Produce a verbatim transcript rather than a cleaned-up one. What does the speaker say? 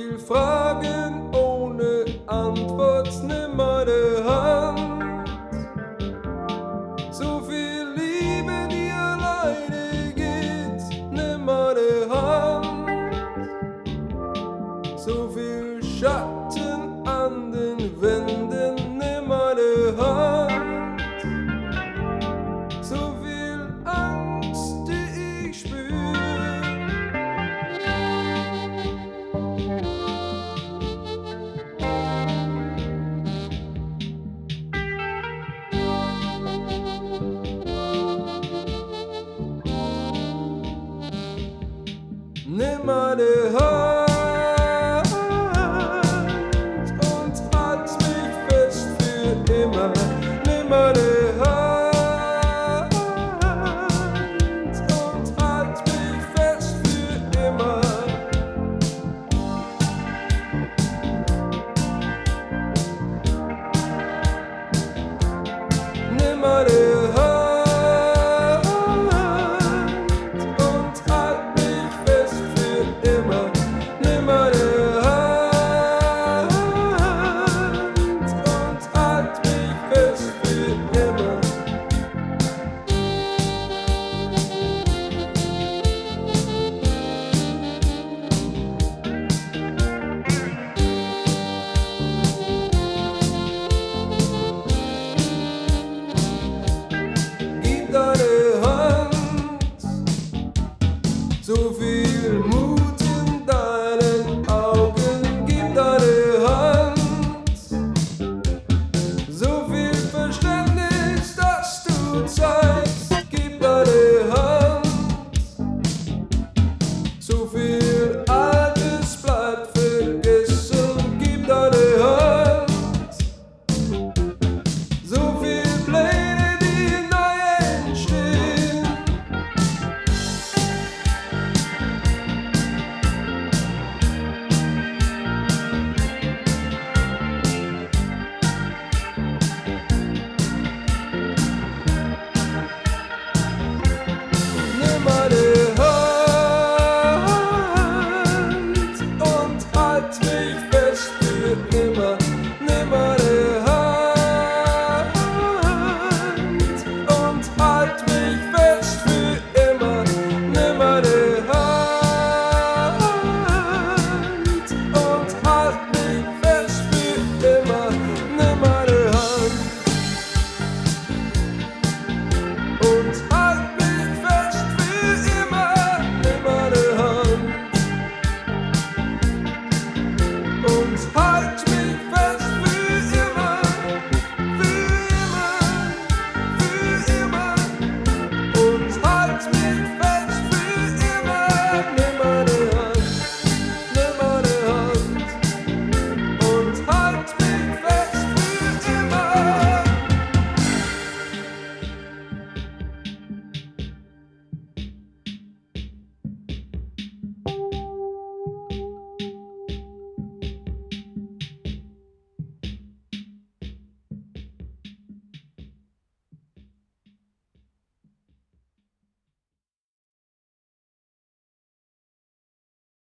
viel Fragen ohne Antwort, nimm meine Hand. So viel Liebe, die alleine geht, nimm meine Hand. So viel Schatten an den Wänden, nimm meine Hand. So viel Angst, die ich spür. Nimm meine Hand und halt mich fest für immer. Nimm meine Hand und halt mich fest für immer. Nimm meine Hand. So viel Mut in deinen Augen, gib deine Hand. So viel Verständnis, das du zeigst, gib deine Hand. So viel Altes bleibt vergessen, gib deine Hand. So viel Pläne, die neu entstehen. Heart